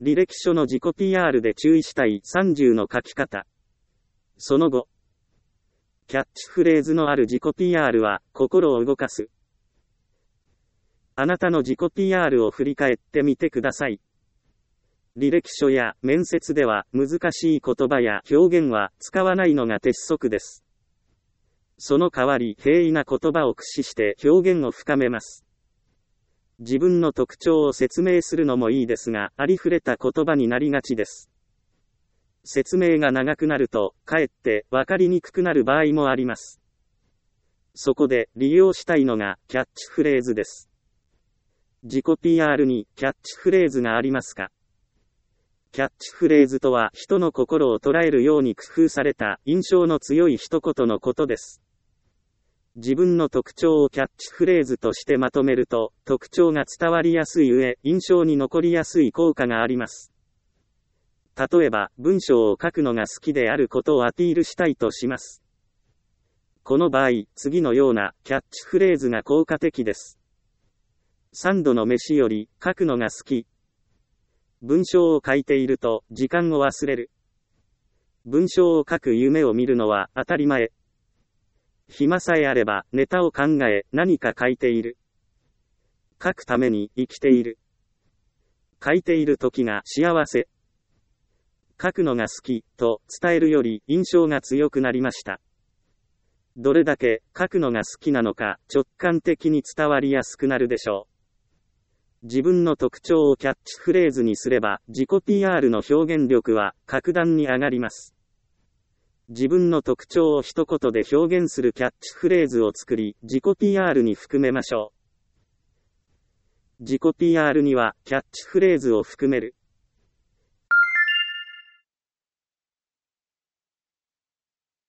履歴書の自己 PR で注意したい30の書き方。その後、キャッチフレーズのある自己 PR は心を動かす。あなたの自己 PR を振り返ってみてください。履歴書や面接では難しい言葉や表現は使わないのが鉄則です。その代わり平易な言葉を駆使して表現を深めます。自分の特徴を説明するのもいいですが、ありふれた言葉になりがちです。説明が長くなると、かえって分かりにくくなる場合もあります。そこで利用したいのがキャッチフレーズです。自己 PR にキャッチフレーズがありますか？キャッチフレーズとは人の心を捉えるように工夫された印象の強い一言のことです。自分の特徴をキャッチフレーズとしてまとめると、特徴が伝わりやすい上、印象に残りやすい効果があります。例えば、文章を書くのが好きであることをアピールしたいとします。この場合、次のようなキャッチフレーズが効果的です。3度の飯より書くのが好き。文章を書いていると時間を忘れる。文章を書く夢を見るのは当たり前。暇さえあればネタを考え何か書いている。書くために生きている。書いている時が幸せ。書くのが好きと伝えるより印象が強くなりました。どれだけ書くのが好きなのか直感的に伝わりやすくなるでしょう。自分の特徴をキャッチフレーズにすれば自己 PR の表現力は格段に上がります。自分の特徴を一言で表現するキャッチフレーズを作り自己 PR に含めましょう。自己 PR にはキャッチフレーズを含める。